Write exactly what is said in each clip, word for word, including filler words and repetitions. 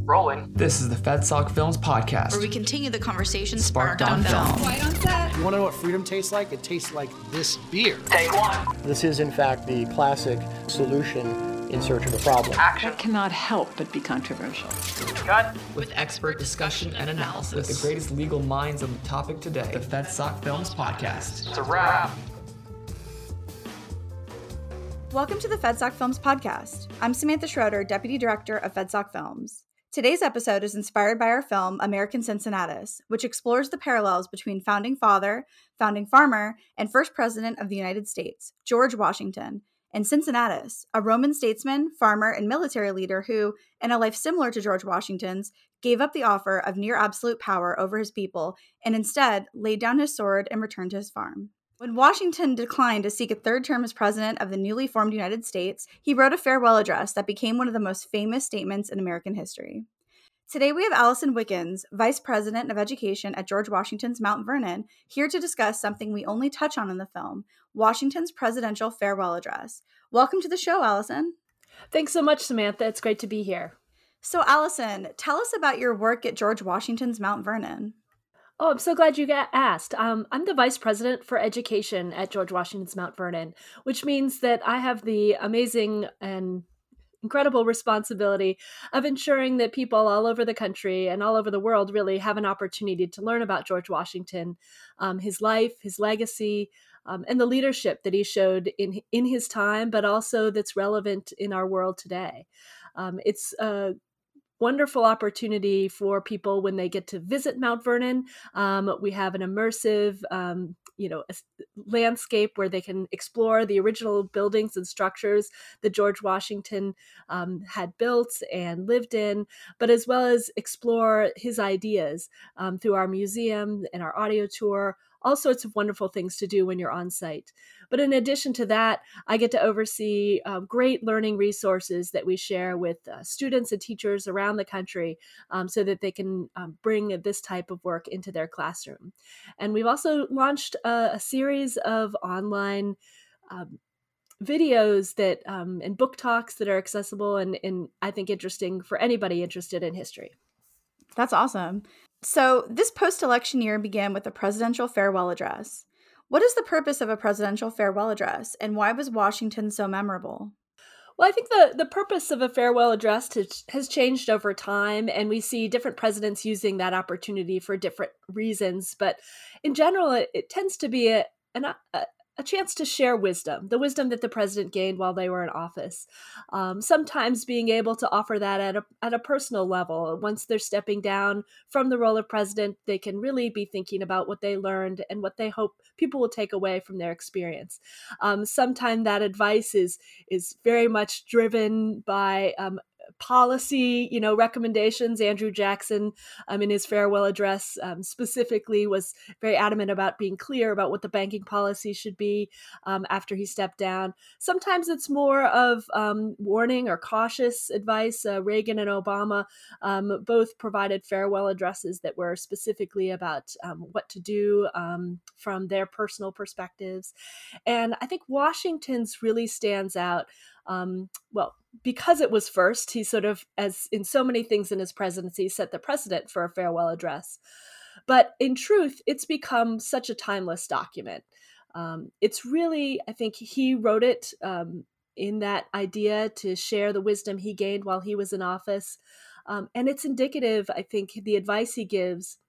Rolling. This is the FedSoc Films podcast, where we continue the conversation sparked, sparked on, on film. White on set. You want to know what freedom tastes like? It tastes like this beer. Take one. This is, in fact, the classic solution in search of a problem. Action. That cannot help but be controversial. Cut. With expert discussion and analysis. With the greatest legal minds on the topic today. The FedSoc Films podcast. It's a wrap. Welcome to the FedSoc Films podcast. I'm Samantha Schroeder, Deputy Director of FedSoc Films. Today's episode is inspired by our film, American Cincinnatus, which explores the parallels between founding father, founding farmer, and first president of the United States, George Washington, and Cincinnatus, a Roman statesman, farmer, and military leader who, in a life similar to George Washington's, gave up the offer of near absolute power over his people and instead laid down his sword and returned to his farm. When Washington declined to seek a third term as president of the newly formed United States, he wrote a farewell address that became one of the most famous statements in American history. Today we have Allison Wickens, Vice President of Education at George Washington's Mount Vernon, here to discuss something we only touch on in the film, Washington's presidential farewell address. Welcome to the show, Allison. Thanks so much, Samantha. It's great to be here. So, Allison, tell us about your work at George Washington's Mount Vernon. Oh, I'm so glad you got asked. Um, I'm the Vice President for Education at George Washington's Mount Vernon, which means that I have the amazing and incredible responsibility of ensuring that people all over the country and all over the world really have an opportunity to learn about George Washington, um, his life, his legacy, um, and the leadership that he showed in in his time, but also that's relevant in our world today. Um, it's a wonderful opportunity for people when they get to visit Mount Vernon. Um, we have an immersive, um, you know, landscape where they can explore the original buildings and structures that George Washington um, had built and lived in, but as well as explore his ideas um, through our museum and our audio tour. All sorts of wonderful things to do when you're on site. But in addition to that, I get to oversee uh, great learning resources that we share with uh, students and teachers around the country um, so that they can um, bring this type of work into their classroom. And we've also launched a, a series of online um, videos that um, and book talks that are accessible and, and I think interesting for anybody interested in history. That's awesome. So this post-election year began with a presidential farewell address. What is the purpose of a presidential farewell address, and why was Washington so memorable? Well, I think the, the purpose of a farewell address has, has changed over time, and we see different presidents using that opportunity for different reasons. But in general, it, it tends to be a, an, a, a chance to share wisdom, the wisdom that the president gained while they were in office. Um, sometimes being able to offer that at a, at a personal level. Once they're stepping down from the role of president, they can really be thinking about what they learned and what they hope people will take away from their experience. Um, sometimes that advice is, is very much driven by um, policy, you know, recommendations. Andrew Jackson, um, in his farewell address, um, specifically was very adamant about being clear about what the banking policy should be um, after he stepped down. Sometimes it's more of um, warning or cautious advice. Uh, Reagan and Obama um, both provided farewell addresses that were specifically about um, what to do um, from their personal perspectives. And I think Washington's really stands out. Um, well, because it was first, he sort of, as in so many things in his presidency, set the precedent for a farewell address. But in truth, it's become such a timeless document. Um, it's really, I think he wrote it um, in that idea to share the wisdom he gained while he was in office. Um, and it's indicative, I think, the advice he gives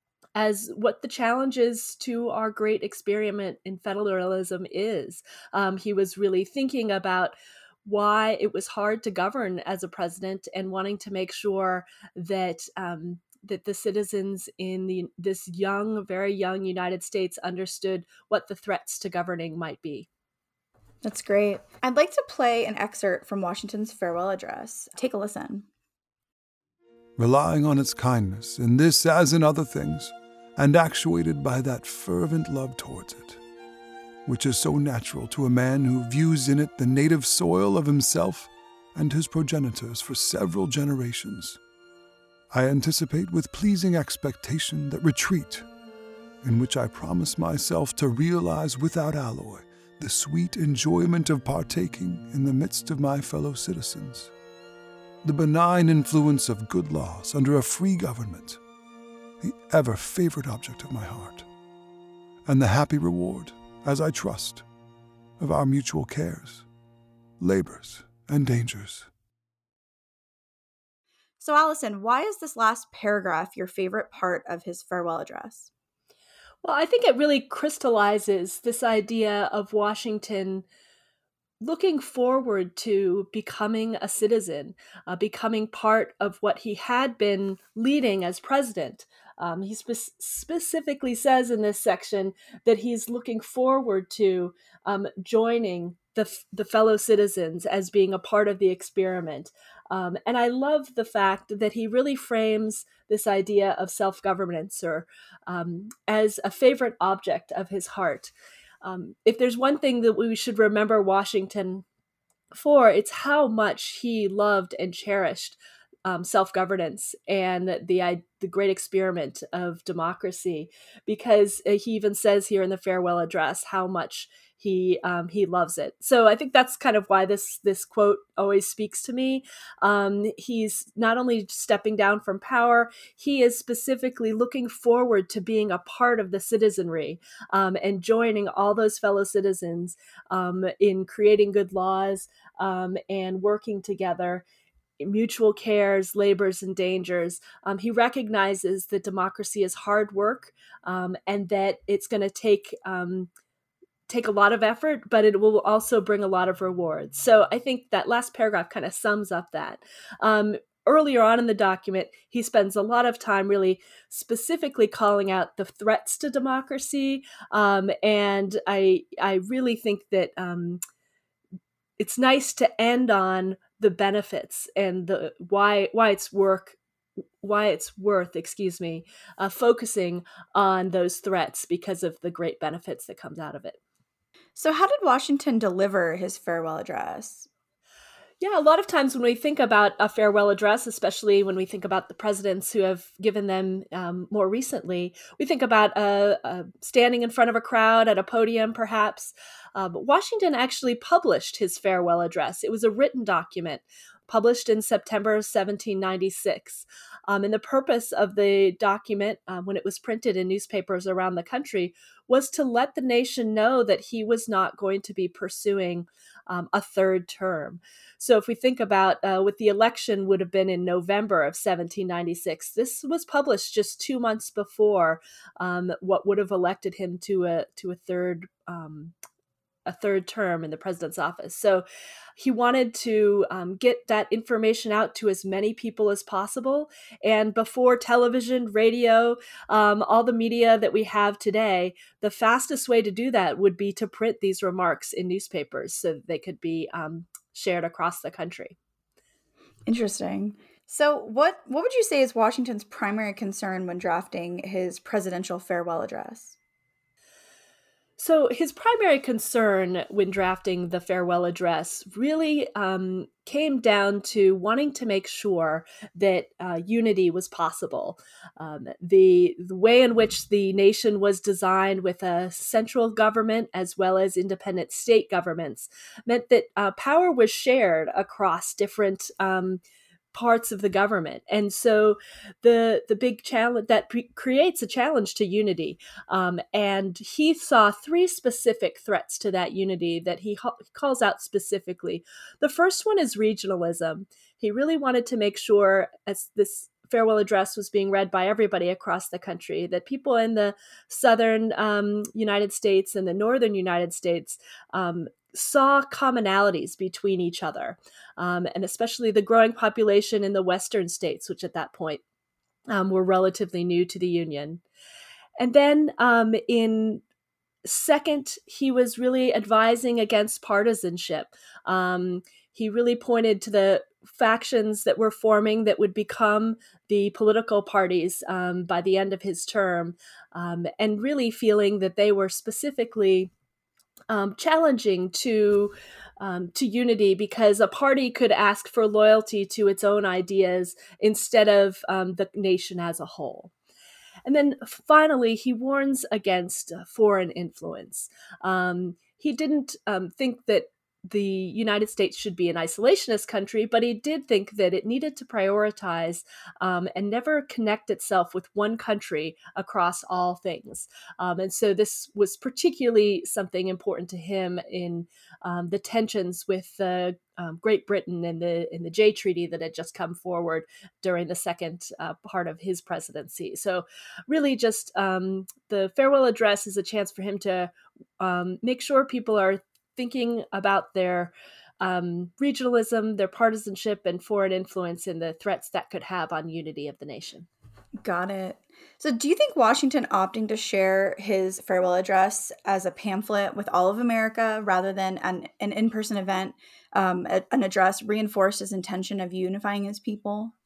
as what the challenges to our great experiment in federalism is. Um, he was really thinking about why it was hard to govern as a president and wanting to make sure that um, that the citizens in the this young, very young United States understood what the threats to governing might be. That's great. I'd like to play an excerpt from Washington's farewell address. Take a listen. Relying on its kindness in this as in other things, and actuated by that fervent love towards it, which is so natural to a man who views in it the native soil of himself and his progenitors for several generations, I anticipate with pleasing expectation that retreat, in which I promise myself to realize without alloy the sweet enjoyment of partaking in the midst of my fellow citizens. the benign influence of good laws under a free government, the ever-favorite object of my heart, and the happy reward, as I trust, of our mutual cares, labors, and dangers. So, Allison, why is this last paragraph your favorite part of his farewell address? Well, I think it really crystallizes this idea of Washington looking forward to becoming a citizen, uh, becoming part of what he had been leading as president. Um, he spe- specifically says in this section that he's looking forward to um, joining the, the fellow citizens as being a part of the experiment. Um, and I love the fact that he really frames this idea of self-governance or um, as a favorite object of his heart. Um, if there's one thing that we should remember Washington for, it's how much he loved and cherished um, self-governance and the uh, the great experiment of democracy, because he even says here in the farewell address how much he um, he loves it. So I think that's kind of why this this quote always speaks to me. Um, he's not only stepping down from power, he is specifically looking forward to being a part of the citizenry um, and joining all those fellow citizens um, in creating good laws um, and working together. Mutual cares, labors, and dangers. Um, he recognizes that democracy is hard work um, and that it's going to take um, take a lot of effort, but it will also bring a lot of rewards. So I think that last paragraph kind of sums up that. Um, earlier on in the document, he spends a lot of time really specifically calling out the threats to democracy, um, and I I really think that um, it's nice to end on the benefits and the why why it's work why it's worth, excuse me, uh, focusing on those threats because of the great benefits that comes out of it. So how did Washington deliver his farewell address? Yeah, a lot of times when we think about a farewell address, especially when we think about the presidents who have given them um, more recently, we think about uh, uh, standing in front of a crowd at a podium, perhaps. Uh, but Washington actually published his farewell address. It was a written document published in September seventeen ninety-six. Um, and the purpose of the document, um, when it was printed in newspapers around the country, was to let the nation know that he was not going to be pursuing um, a third term. So if we think about uh, what the election would have been in November of seventeen ninety-six, this was published just two months before um, what would have elected him to a to a third um, a third term in the president's office. So he wanted to um, get that information out to as many people as possible. And before television, radio, um, all the media that we have today, the fastest way to do that would be to print these remarks in newspapers so that they could be um, shared across the country. Interesting. So what, what would you say is Washington's primary concern when drafting his presidential farewell address? So his primary concern when drafting the farewell address really um, came down to wanting to make sure that uh, unity was possible. Um, the, the way in which the nation was designed with a central government as well as independent state governments meant that uh, power was shared across different um parts of the government. And so the the big challenge that pre- creates a challenge to unity. Um, and he saw three specific threats to that unity that he ha- calls out specifically. The first one is regionalism. He really wanted to make sure, as this farewell address was being read by everybody across the country, that people in the southern um, United States and the northern United States um, saw commonalities between each other, um, and especially the growing population in the western states, which at that point um, were relatively new to the Union. And then um, in second, he was really advising against partisanship. Um, he really pointed to the factions that were forming that would become the political parties um, by the end of his term, um, and really feeling that they were specifically Um, challenging to um, to unity because a party could ask for loyalty to its own ideas instead of um, the nation as a whole. And then finally, he warns against uh, foreign influence. Um, he didn't um, think that the United States should be an isolationist country, but he did think that it needed to prioritize um, and never connect itself with one country across all things. Um, and so this was particularly something important to him in um, the tensions with the um, Great Britain and the in the Jay Treaty that had just come forward during the second uh, part of his presidency. So really just um, the farewell address is a chance for him to um, make sure people are thinking about their um, regionalism, their partisanship, and foreign influence and the threats that could have on unity of the nation. Got it. So do you think Washington opting to share his farewell address as a pamphlet with all of America rather than an, an in-person event, um, a, an address, reinforced his intention of unifying his people?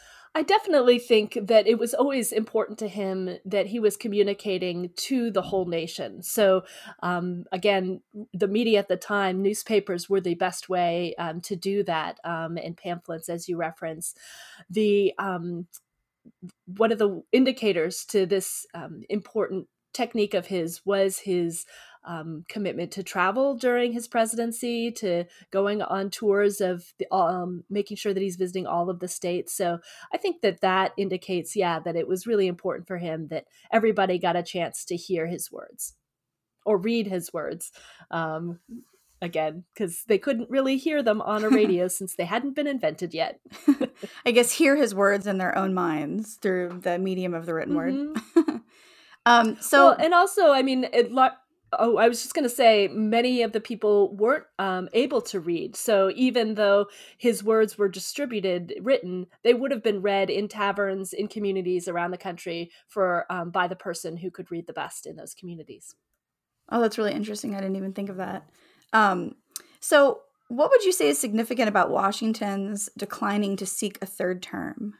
I definitely think that it was always important to him that he was communicating to the whole nation. So um, again, the media at the time, newspapers were the best way um, to do that, um, and pamphlets, as you reference. The um, one of the indicators to this um, important technique of his was his um, commitment to travel during his presidency, to going on tours of the, um, making sure that he's visiting all of the states. So I think that that indicates, yeah, that it was really important for him that everybody got a chance to hear his words or read his words. Um, Again, because they couldn't really hear them on a radio since they hadn't been invented yet. I guess hear his words in their own minds through the medium of the written Mm-hmm. word. um, so, well, and also, I mean, it, oh, I was just going to say, many of the people weren't um, able to read. So even though his words were distributed, written, they would have been read in taverns, in communities around the country for um, by the person who could read the best in those communities. Oh, that's really interesting. I didn't even think of that. Um, so what would you say is significant about Washington's declining to seek a third term?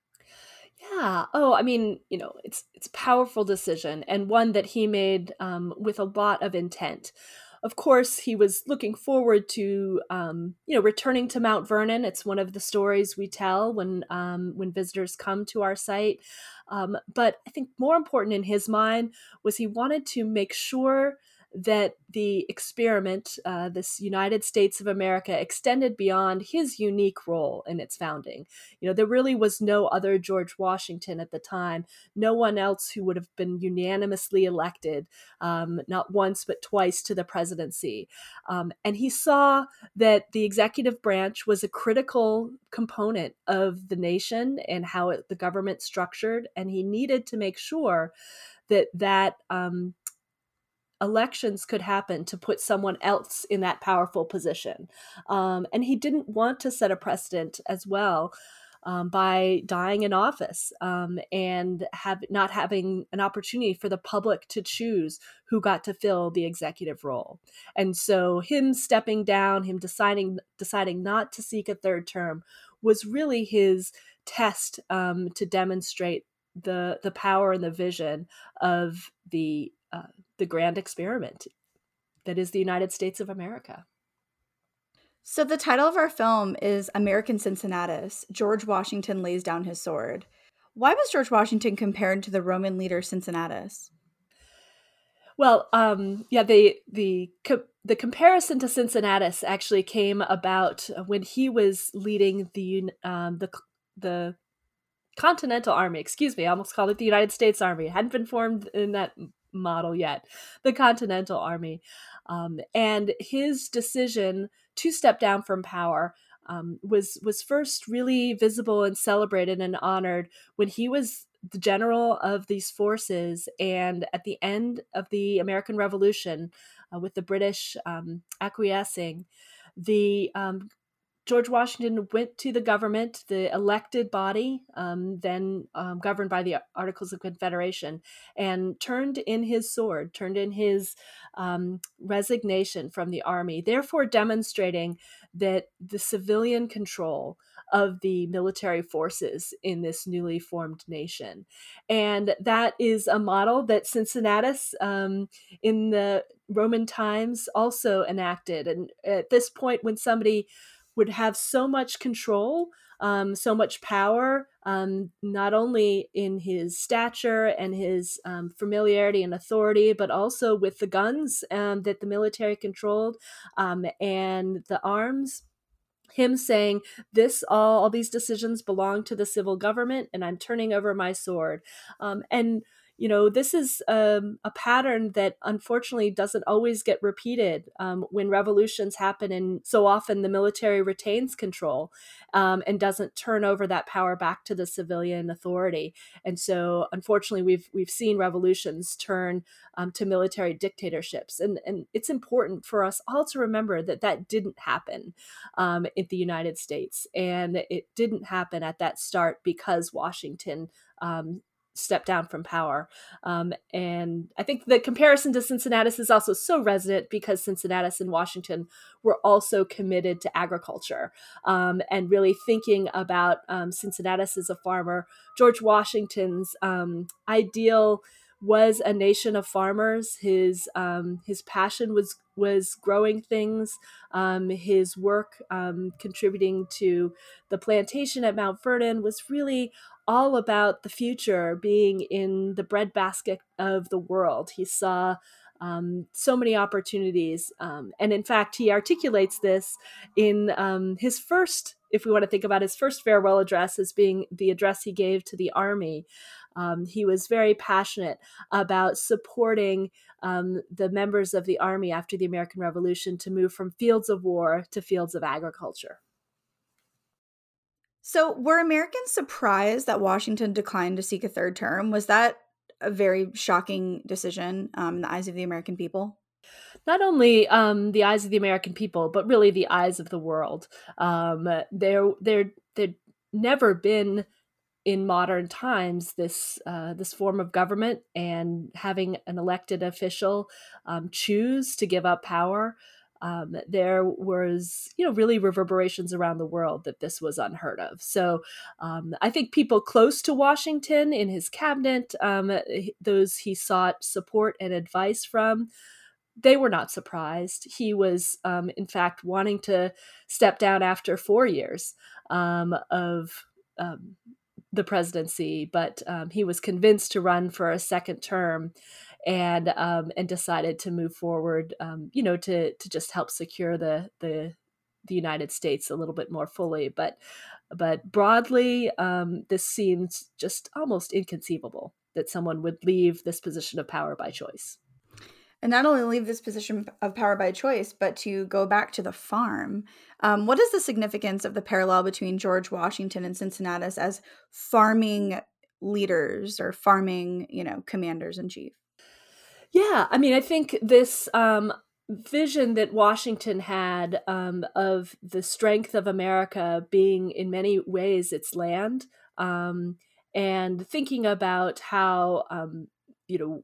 Yeah. Oh, I mean, you know, it's it's a powerful decision and one that he made um, with a lot of intent. Of course, he was looking forward to, um, you know, returning to Mount Vernon. It's one of the stories we tell when um, when visitors come to our site. Um, but I think more important in his mind was he wanted to make sure that the experiment, uh, this United States of America, extended beyond his unique role in its founding. You know, there really was no other George Washington at the time, no one else who would have been unanimously elected, um, not once but twice, to the presidency. Um, and he saw that the executive branch was a critical component of the nation and how it, the government structured, and he needed to make sure that that um, elections could happen to put someone else in that powerful position. Um, and he didn't want to set a precedent as well um, by dying in office um, and have not having an opportunity for the public to choose who got to fill the executive role. And so him stepping down, him deciding deciding not to seek a third term was really his test um, to demonstrate the the power and the vision of the uh, the grand experiment that is the United States of America. So the title of our film is American Cincinnatus, George Washington Lays Down His Sword. Why was George Washington compared to the Roman leader Cincinnatus? Well, um, yeah, the the co- the comparison to Cincinnatus actually came about when he was leading the um, the the Continental Army. Excuse me, I almost called it the United States Army. It hadn't been formed in that model yet. The Continental Army, um, and his decision to step down from power um, was was first really visible and celebrated and honored when he was the general of these forces, and at the end of the American Revolution, uh, with the British um, acquiescing, the um, George Washington went to the government, the elected body, um, then um, governed by the Articles of Confederation, and turned in his sword, turned in his um, resignation from the army, therefore demonstrating that the civilian control of the military forces in this newly formed nation. And that is a model that Cincinnatus um, in the Roman times also enacted. And at this point, when somebody would have so much control um, so much power, um, not only in his stature and his um, familiarity and authority, but also with the guns um, that the military controlled um, and the arms. Him saying, this all, all these decisions belong to the civil government, and I'm turning over my sword. Um, and you know, this is um, a pattern that unfortunately doesn't always get repeated um, when revolutions happen, and so often the military retains control um, and doesn't turn over that power back to the civilian authority. And so, unfortunately, we've we've seen revolutions turn um, to military dictatorships, and and it's important for us all to remember that that didn't happen um, in the United States, and it didn't happen at that start because Washington Um, step down from power. Um, and I think the comparison to Cincinnatus is also so resonant because Cincinnatus and Washington were also committed to agriculture um, and really thinking about um, Cincinnatus as a farmer. George Washington's um, ideal was a nation of farmers. His um, his passion was was growing things. Um, his work um, contributing to the plantation at Mount Vernon was really all about the future being in the breadbasket of the world. He saw um, so many opportunities. Um, and in fact, he articulates this in um, his first, if we want to think about his first farewell address as being the address he gave to the army. Um, he was very passionate about supporting um, the members of the army after the American Revolution to move from fields of war to fields of agriculture. So, were Americans surprised that Washington declined to seek a third term? Was that a very shocking decision um, in the eyes of the American people? Not only um, the eyes of the American people, but really the eyes of the world. Um, there, there, there'd never been in modern times this uh, this form of government, and having an elected official um, choose to give up power. Um, there was, you know, really reverberations around the world that this was unheard of. So um, I think people close to Washington in his cabinet, um, those he sought support and advice from, they were not surprised. He was, um, in fact, wanting to step down after four years um, of um, the presidency, but um, he was convinced to run for a second term. And um, and decided to move forward, um, you know, to to just help secure the the the United States a little bit more fully. But but broadly, um, this seems just almost inconceivable that someone would leave this position of power by choice. And not only leave this position of power by choice, but to go back to the farm. Um, what is the significance of the parallel between George Washington and Cincinnatus as farming leaders or farming, you know, commanders in chief? Yeah, I mean, I think this um, vision that Washington had um, of the strength of America being in many ways its land, um, and thinking about how, um, you know,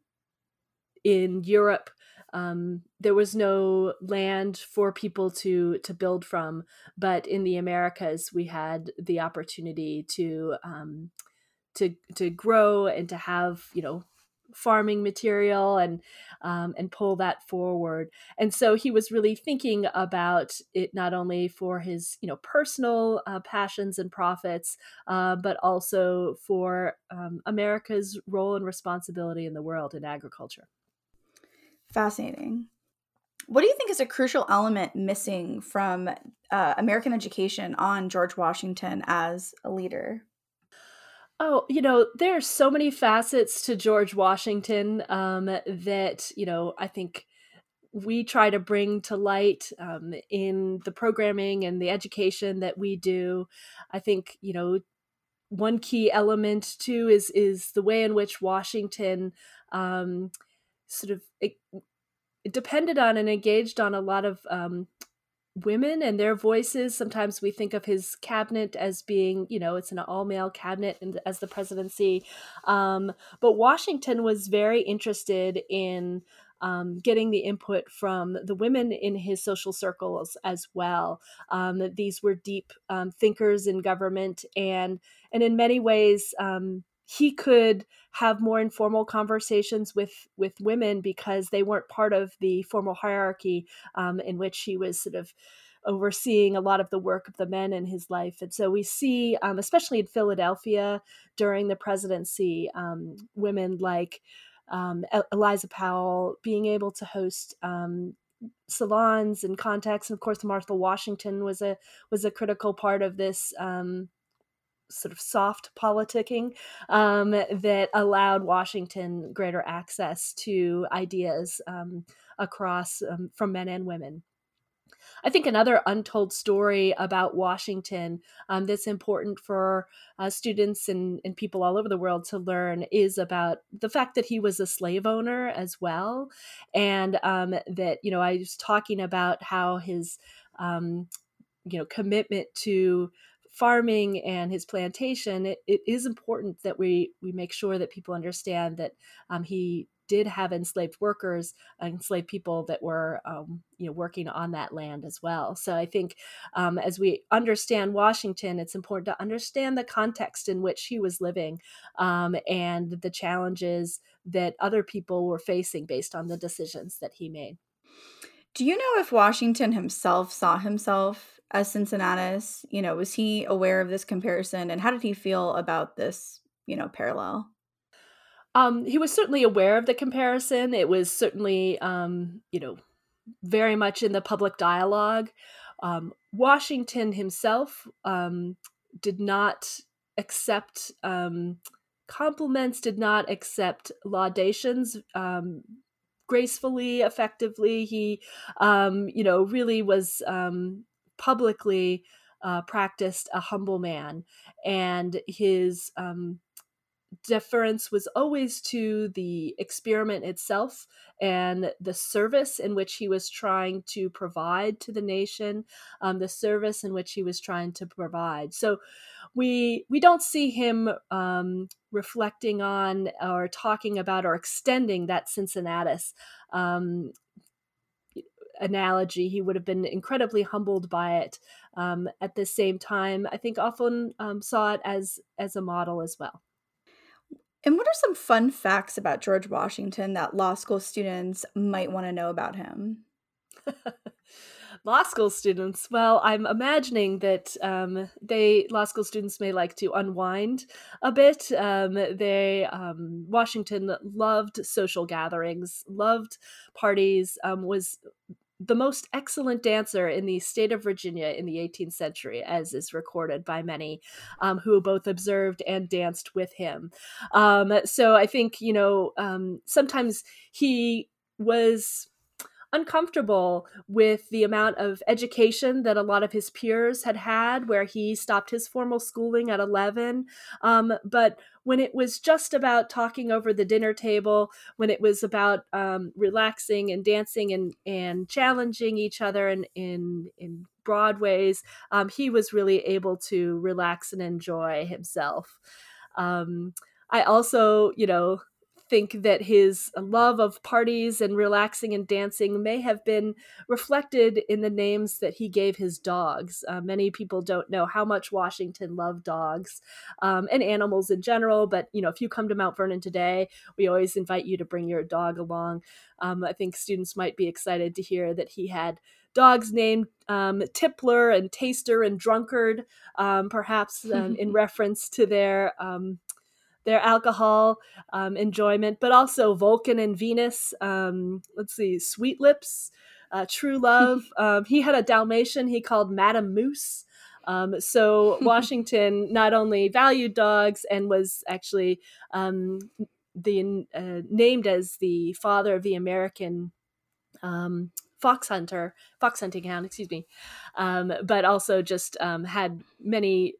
in Europe, um, there was no land for people to to build from, but in the Americas, we had the opportunity to um, to to grow and to have, you know, farming material and um, and pull that forward. And so he was really thinking about it not only for his, you know, personal uh, passions and profits, uh, but also for um, America's role and responsibility in the world in agriculture. Fascinating. What do you think is a crucial element missing from uh, American education on George Washington as a leader? Oh, you know, there are so many facets to George Washington um, that, you know, I think we try to bring to light um, in the programming and the education that we do. I think, you know, one key element too is is the way in which Washington um, sort of it, it depended on and engaged on a lot of um, women and their voices. Sometimes we think of his cabinet as being, you know, it's an all-male cabinet and as the presidency. Um, but Washington was very interested in um, getting the input from the women in his social circles as well. Um, these were deep um, thinkers in government, and and in many ways, um, he could have more informal conversations with with women because they weren't part of the formal hierarchy um, in which he was sort of overseeing a lot of the work of the men in his life. And so we see, um, especially in Philadelphia during the presidency, um, women like um, Eliza Powell being able to host um, salons and contacts. And of course, Martha Washington was a was a critical part of this um, sort of soft politicking um, that allowed Washington greater access to ideas um, across um, from men and women. I think another untold story about Washington um, that's important for uh, students and, and people all over the world to learn is about the fact that he was a slave owner as well. And um, that, you know, I was talking about how his, um, you know, commitment to farming and his plantation, it, it is important that we we make sure that people understand that um, he did have enslaved workers, enslaved people that were, um, you know, working on that land as well. So I think um, as we understand Washington, it's important to understand the context in which he was living um, and the challenges that other people were facing based on the decisions that he made. Do you know if Washington himself saw himself as Cincinnatus? You know, was he aware of this comparison, and how did he feel about this, you know, parallel? Um, he was certainly aware of the comparison. It was certainly, um, you know, very much in the public dialogue. Um, Washington himself um, did not accept um, compliments, did not accept laudations um, gracefully, effectively. He, um, you know, really was um, publicly uh, practiced a humble man, and his um, deference was always to the experiment itself and the service in which he was trying to provide to the nation, um, the service in which he was trying to provide. So we we don't see him um, reflecting on or talking about or extending that Cincinnatus um, analogy. He would have been incredibly humbled by it. Um, at the same time, I think often um, saw it as as a model as well. And what are some fun facts about George Washington that law school students might want to know about him? Law school students, well, I'm imagining that um, they law school students may like to unwind a bit. Um, they um, Washington loved social gatherings, loved parties, um, was the most excellent dancer in the state of Virginia in the eighteenth century, as is recorded by many um, who both observed and danced with him. Um, so I think, you know, um, sometimes he was uncomfortable with the amount of education that a lot of his peers had had, where he stopped his formal schooling at eleven. Um, but when it was just about talking over the dinner table, when it was about um, relaxing and dancing and, and challenging each other in, in, in broad ways, um, he was really able to relax and enjoy himself. Um, I also, you know, think that his love of parties and relaxing and dancing may have been reflected in the names that he gave his dogs. Uh, many people don't know how much Washington loved dogs um, and animals in general, but you know, if you come to Mount Vernon today, we always invite you to bring your dog along. Um, I think students might be excited to hear that he had dogs named um, Tippler and Taster and Drunkard, um, perhaps um, in reference to their um, their alcohol um, enjoyment, but also Vulcan and Venus. Um, let's see, Sweet Lips, uh, True Love. Um, he had a Dalmatian he called Madame Moose. Um, so Washington not only valued dogs and was actually um, the uh, named as the father of the American um, fox hunter, fox hunting hound, excuse me, um, but also just um, had many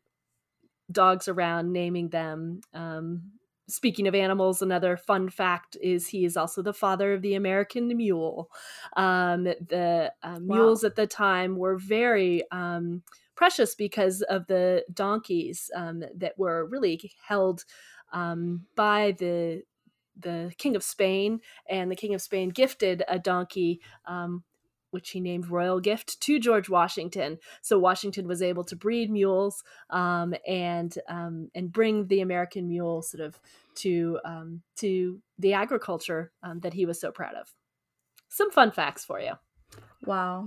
dogs around, naming them. Um, speaking of animals, another fun fact is he is also the father of the American mule. Um, the uh, mules wow. at the time were very um, precious because of the donkeys um, that were really held um, by the the King of Spain, and the King of Spain gifted a donkey um, which he named Royal Gift, to George Washington. So Washington was able to breed mules um, and um, and bring the American mule sort of to um, to the agriculture um, that he was so proud of. Some fun facts for you. Wow.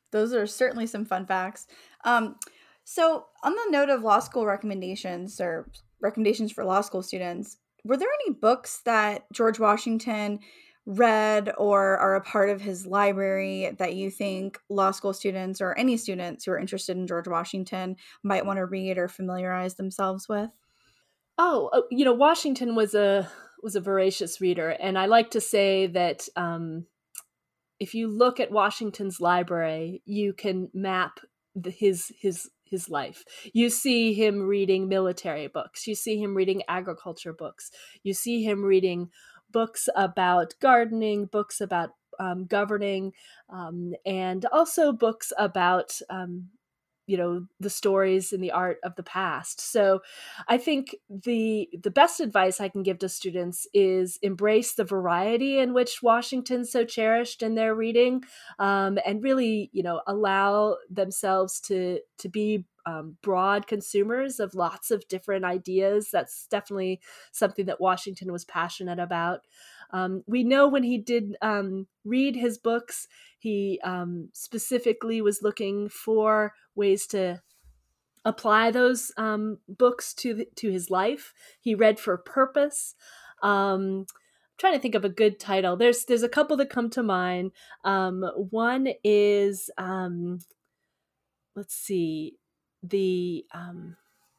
Those are certainly some fun facts. Um, so on the note of law school recommendations or recommendations for law school students, were there any books that George Washington read or are a part of his library that you think law school students or any students who are interested in George Washington might want to read or familiarize themselves with? Oh, you know, Washington was a was a voracious reader, and I like to say that um, if you look at Washington's library, you can map the, his his his life. You see him reading military books. You see him reading agriculture books. You see him reading books about gardening, books about um, governing, um, and also books about um, you know, the stories and the art of the past. So I think the the best advice I can give to students is embrace the variety in which Washington's so cherished in their reading, um, and really, you know, allow themselves to to be um, broad consumers of lots of different ideas. That's definitely something that Washington was passionate about. Um, we know when he did um, read his books, he um, specifically was looking for ways to apply those um, books to the, to his life. He read for purpose. Um, I'm trying to think of a good title. There's there's a couple that come to mind. Um, one is um, let's see, the um,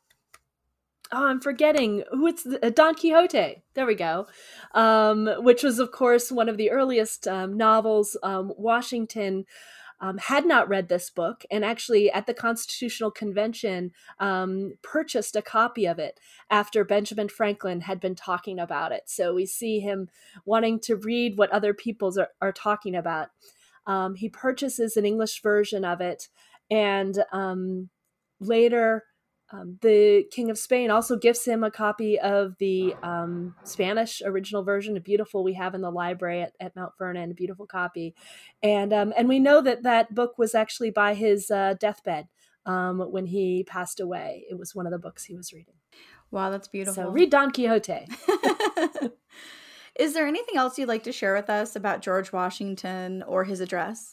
Oh, I'm forgetting who it's uh, Don Quixote. There we go. Um, which was, of course, one of the earliest um, novels. Um, Washington um, had not read this book, and actually at the Constitutional Convention um, purchased a copy of it after Benjamin Franklin had been talking about it. So we see him wanting to read what other peoples are, are talking about. Um, he purchases an English version of it, and um, later Um, the King of Spain also gifts him a copy of the um, Spanish original version, a beautiful we have in the library at, at Mount Vernon, a beautiful copy. And um, and we know that that book was actually by his uh, deathbed um, when he passed away. It was one of the books he was reading. Wow, that's beautiful. So read Don Quixote. Is there anything else you'd like to share with us about George Washington or his address?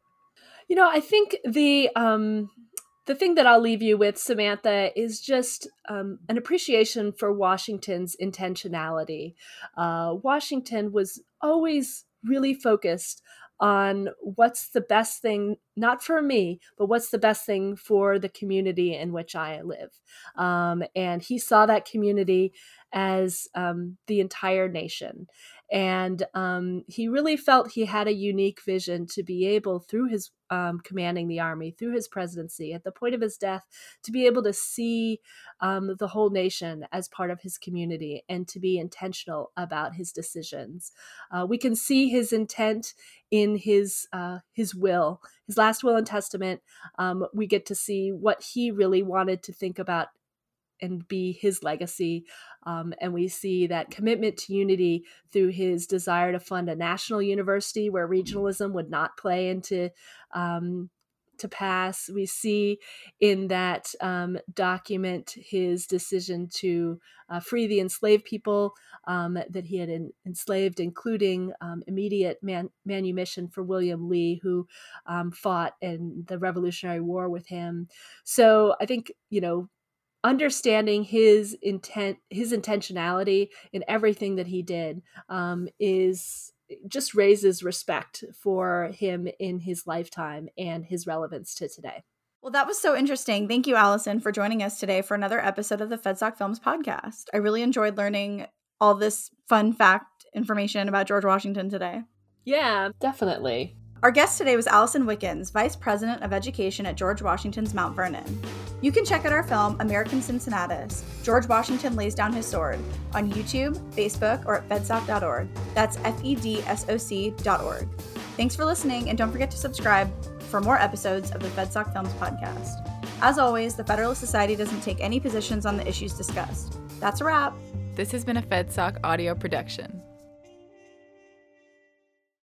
You know, I think the... Um, The thing that I'll leave you with, Samantha, is just um, an appreciation for Washington's intentionality. Uh, Washington was always really focused on what's the best thing, not for me, but what's the best thing for the community in which I live. Um, and he saw that community as um, the entire nation. And um, he really felt he had a unique vision to be able, through his um, commanding the army, through his presidency, at the point of his death, to be able to see um, the whole nation as part of his community and to be intentional about his decisions. Uh, we can see his intent in his uh, his will, his last will and testament. Um, we get to see what he really wanted to think about and be his legacy. Um, and we see that commitment to unity through his desire to fund a national university where regionalism would not play into um, to pass. We see in that um, document his decision to uh, free the enslaved people um, that he had in, enslaved, including um, immediate man, manumission for William Lee, who um, fought in the Revolutionary War with him. So I think, you know, understanding his intent, his intentionality in everything that he did um, is just raises respect for him in his lifetime and his relevance to today. Well, that was so interesting. Thank you, Allison, for joining us today for another episode of the FedSoc Films podcast. I really enjoyed learning all this fun fact information about George Washington today. Yeah, definitely. Our guest today was Allison Wickens, Vice President of Education at George Washington's Mount Vernon. You can check out our film, American Cincinnatus, George Washington Lays Down His Sword, on YouTube, Facebook, or at fedsoc dot org. That's F E D S O C dot org. Thanks for listening, and don't forget to subscribe for more episodes of the FedSoc Films podcast. As always, the Federalist Society doesn't take any positions on the issues discussed. That's a wrap. This has been a FedSoc audio production.